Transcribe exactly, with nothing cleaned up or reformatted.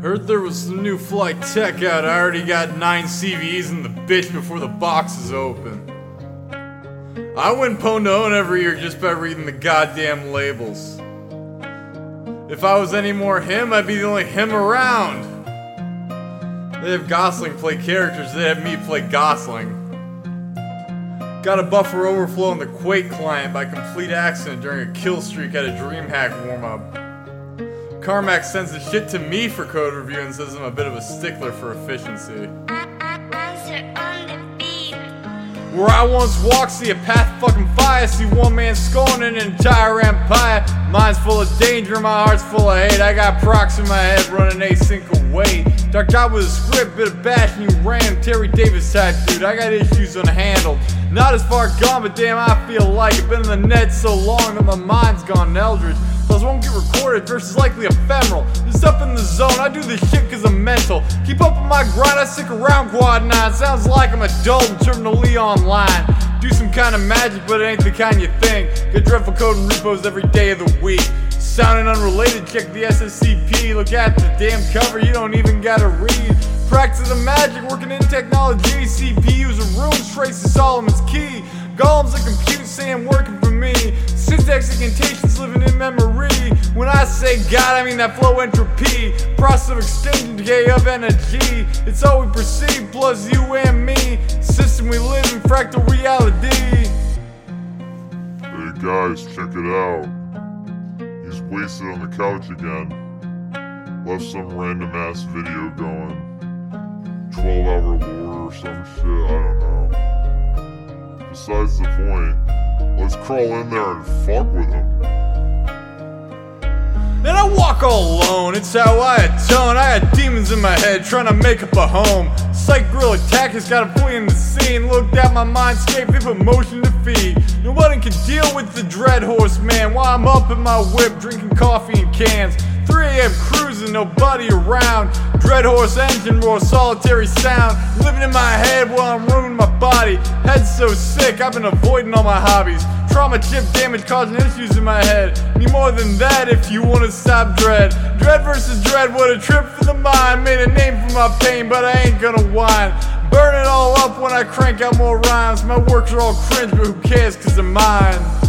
Heard there was some new flight tech out. I already got nine C V Es in the bitch before the box is open. I win pwn to own every year just by reading the goddamn labels. If I was any more him, I'd be the only him around. They have Gosling play characters, they have me play Gosling. Got a buffer overflow in the Quake client by complete accident during a kill streak at a DreamHack warm-up. Carmack sends the shit to me for code review and says I'm a bit of a stickler for efficiency. Where I once walked, see a path fucking fire, see one man scorning an entire empire. Mine's full of danger, my heart's full of hate. I got procs in my head running async away. Dark out with a script, bit of bash and you ran. Terry Davis type dude, I got issues unhandled. Not as far gone, but damn I feel like it. Been in the net so long that my mind's gone eldritch. Plus won't get recorded, versus likely ephemeral. Just up in the zone, I do this shit cause I'm mental. Keep up with my grind, I stick around quad nine. Sounds like I'm adult and terminally online. Do some kind of magic, but it ain't the kind you think. Get dreadful code and repos every day of the week. Sounding unrelated, check the S S C P. Look at the damn cover, you don't even gotta read. Practice the magic, working in technology. C P Us are runes, traces Solomon's key. Golems a compute saying working for me. Syntax incantations living in memory. When I say God, I mean that flow entropy. Process of extension, decay of energy. It's all we perceive, plus you and me. System we live in, fractal reality. Hey guys, check it out. He's wasted on the couch again. Left some random ass video going. twelve hour lore or some shit, I don't know. Besides the point, let's crawl in there and fuck with him. And I walk all alone, it's how I atone. I got demons in my head trying to make up a home. Psych guerrilla tactics got a flee in the scene. Looked at my mindscape, they put motion to feed. Nobody can deal with the dread horse, man. While I'm up in my whip, drinking coffee in cans. three A M cruising, nobody around. Dread horse engine roar, solitary sound. Living in my head while I'm ruining my body. Head's so sick, I've been avoiding all my hobbies. Trauma chip damage causing issues in my head. Need more than that if you wanna stop dread. Dread versus dread, what a trip for the mind. Made a name for my pain, but I ain't gonna whine. Burn it all up when I crank out more rhymes. My works are all cringe, but who cares cause they're mine.